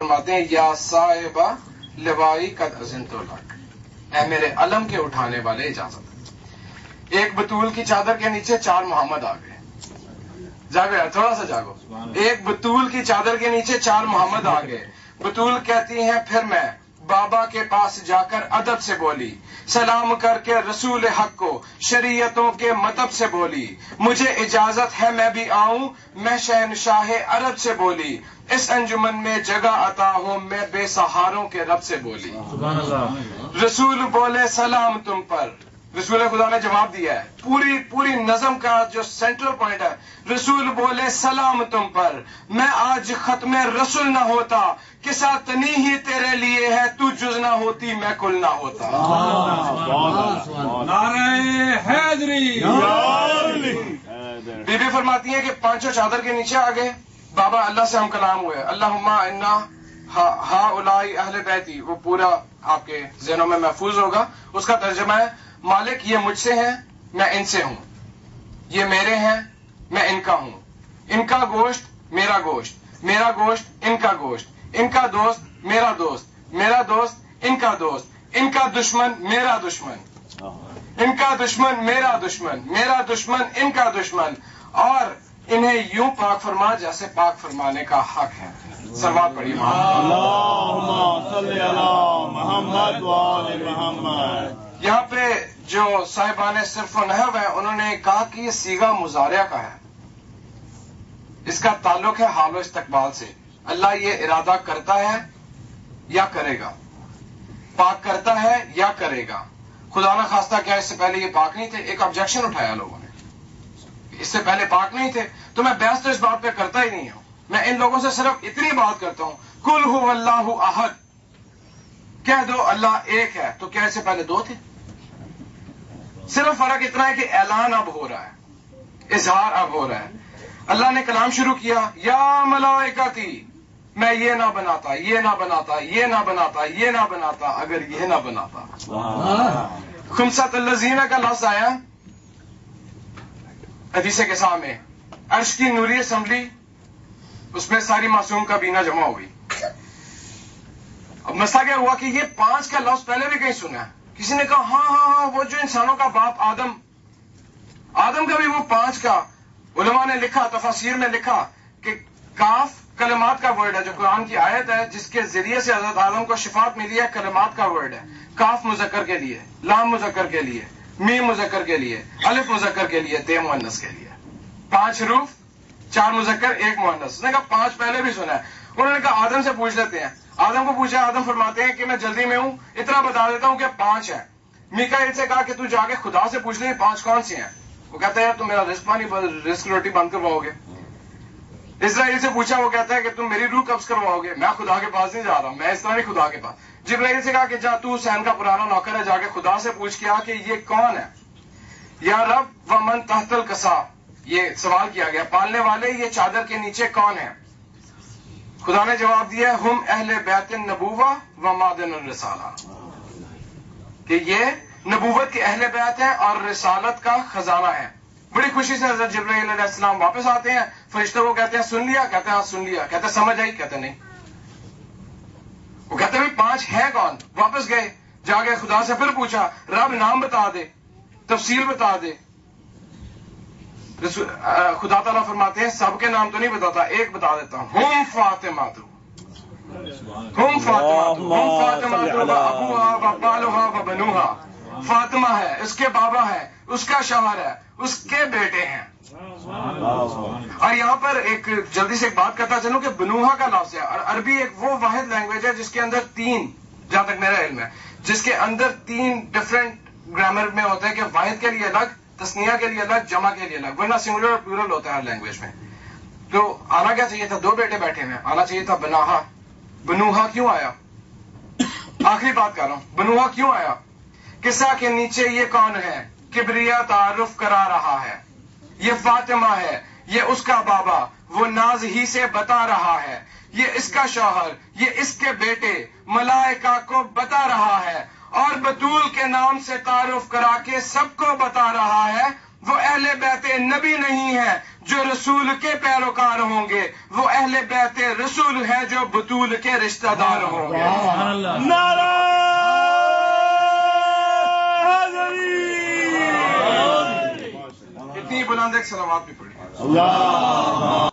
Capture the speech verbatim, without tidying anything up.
फरमाते हैं या साहिबा लिवाई कद अज़िनतु लक, ऐ मेरे अलम के उठाने वाले इजाजत। एक बतूल की चादर के नीचे चार मोहम्मद आ गए। जागो यार, थोड़ा सा जागो। एक बतूल की चादर के नीचे चार मोहम्मद आ गए। बतूल कहती हैं फिर मैं बाबा के पास जाकर अदब से बोली, सलाम करके रसूल हक को शरीयतों के मतब से बोली, मुझे इजाजत है मैं भी आऊं, मैं शहनशाह अरब से बोली, इस अंजुमन में जगह अता हो मैं बेसहारों के रब से बोली। सुभान अल्लाह। रसूल बोले सलाम तुम पर, रसूल खुदा ने जवाब दिया है। पूरी पूरी नज़म का जो सेंट्रल पॉइंट है, रसूल बोले सलाम तुम पर, मैं आज खत्म रसूल न होता, किसा तनी ही तेरे लिए है, तू जुज ना होती मैं कुल ना होता। नारे हैदरी। बीबी फरमाती है कि पांचों चादर के नीचे आ गए। बाबा अल्लाह से हम कलाम हुए, अल्लाहुम्मा इन्ना हा, हा उलाई अहले बैती, वो पूरा आपके ज़हनों में महफूज होगा। उसका तर्जुमा है, मालिक ये मुझसे हैं मैं इनसे हूं, ये मेरे हैं मैं इनका हूं, इनका गोश्त मेरा गोश्त, मेरा गोश्त इनका गोश्त, इनका दोस्त मेरा दोस्त, मेरा दोस्त इनका दोस्त, इनका दुश्मन मेरा दुश्मन, इनका दुश्मन मेरा दुश्मन, मेरा दुश्मन इनका दुश्मन, और इन्हें यूं पाक फरमा जैसे पाक फरमाने का हक है। सलवात पढ़िए। यहाँ पे जो साहिबान सिर्फ नहव है उन्होंने कहा कि ये सीगा मुजारिया का है, इसका ताल्लुक है हालो इस्तकबाल से। अल्लाह ये इरादा करता है या करेगा, पाक करता है या करेगा। खुदा ना खास्ता क्या इससे पहले ये पाक नहीं थे? एक ऑब्जेक्शन उठाया लोगों ने, इससे पहले पाक नहीं थे। तो मैं बहस तो इस बात पे करता ही नहीं हूं, मैं इन लोगों से सिर्फ इतनी बात करता हूं, कुल हु अल्लाहु अहद, कह दो अल्लाह एक है। तो क्या इससे पहले दो थे? सिर्फ फर्क इतना है कि ऐलान अब हो रहा है, इजहार अब हो रहा है। अल्लाह ने कलाम शुरू किया, या मलाइकती, मैं ये ना बनाता, ये ना बनाता, ये ना बनाता, ये ना बनाता अगर ये ना बनाता। खुमसत अल्लज़ीना का लफ्ज आया हदीस के सामने, अर्श की नूरी असम्बली, उसमें सारी मासूम का बीना जमा हो गई। अब मसला क्या हुआ कि ये पांच का लफ्ज पहले भी कहीं सुना है। किसी ने कहा हाँ हाँ हाँ वो जो इंसानों का बाप आदम, आदम का भी वो पांच का। उलमा ने लिखा, तफसीर में लिखा कि काफ कलमात का वर्ड है, जो कुरान की आयत है जिसके जरिए से हजरत आदम को शिफात मिली है, कलमात का वर्ड है। काफ मुजक्कर के लिए, लाम मुजक्कर के लिए, मीम मुजक्कर के लिए, अलिफ मुजक्कर के लिए, ते मुअन्नस के लिए। पांच हरूफ, चार मुजक्कर एक मुअन्नस। उसने कहा पांच पहले भी सुना है। उन्होंने कहा आदम से पूछ लेते हैं। आदम को पूछा, आदम फरमाते हैं कि मैं जल्दी में हूं, इतना बता देता हूं कि पांच है। मीकाईल से कहा कि तू जाके खुदा से पूछ ले पांच कौन सी हैं। वो कहता है यार तुम मेरा रिस्क पानी रिस्क रोटी बंद करवाओगे। इस्राइल से पूछा, वो कहता है कि तुम मेरी रूह कब्ज करवाओगे। मैं खुदा के पास नहीं जा रहा, मैं इस तरह नहीं खुदा के पास। जिब्राइल से कहा कि जा तू हुसैन का पुराना नौकर है, जाके खुदा से पूछ के आ कि ये कौन है। या रब वमन तहतल कसा, ये सवाल किया गया, पालने वाले ये चादर के नीचे कौन है। खुदा ने जवाब दिया, हुम अहले बैतिन नबूवा व मादन रिसाला, कि ये नबूवत के अहले बैत है और रिसालत का खजाना है। बड़ी खुशी से हजरत जिब्राइल अलैहिस्सलाम वापस आते हैं, फरिश्तों को कहते हैं सुन लिया, कहते हैं हाँ सुन लिया, कहते हैं समझ आई, कहते नहीं। वो कहते हैं पांच है कौन। वापस गए, जाके खुदा से फिर पूछा, रब नाम बता दे, तफसील बता दे। खुदा ताला फरमाते हैं सबके नाम तो नहीं बताता, एक बता देता हूं, हुम फातिमा तू, हुम फातिमा तू, हुम फातिमा तू व अबूहा व बालुहा व बनुहा। फातिमा है, उसके बाबा है, उसका शौहर है, उसके बेटे हैं। और यहाँ पर एक जल्दी से एक बात करता चलूं कि बनुहा का लफ्ज है, और अरबी एक वो वाहिद लैंग्वेज है जिसके अंदर तीन, जहां तक मेरा इल्म है, जिसके अंदर तीन डिफरेंट ग्रामर में होता है कि वाहिद के लिए अलग, तस्निया के लिए अलग, जमा के लिए अलग, वरना सिंगुलर और प्लूरल होता है हर लैंग्वेज में। तो आना क्या चाहिए था, दो बेटे बैठे हुए, आना चाहिए था बनाहा। बनुहा क्यों आया? आखिरी बात कर रहा हूं, बनुहा क्यों आया? किस्सा के नीचे ये कौन है, किबरिया तारुफ करा रहा है, ये फातिमा है, ये उसका बाबा, वो नाज ही से बता रहा है, ये इसका शौहर, ये इसके बेटे, मलाइका को बता रहा है, और बतूल के नाम से तारुफ करा के सबको बता रहा है वो अहले बैते नबी नहीं है جو رسول کے پیروکار ہوں گے وہ اہل بیت رسول ہے جو بطول کے رشتہ دار ہوں گے. نعرہ اتنی بلند ایک صلوات بھی پڑھی. اللہ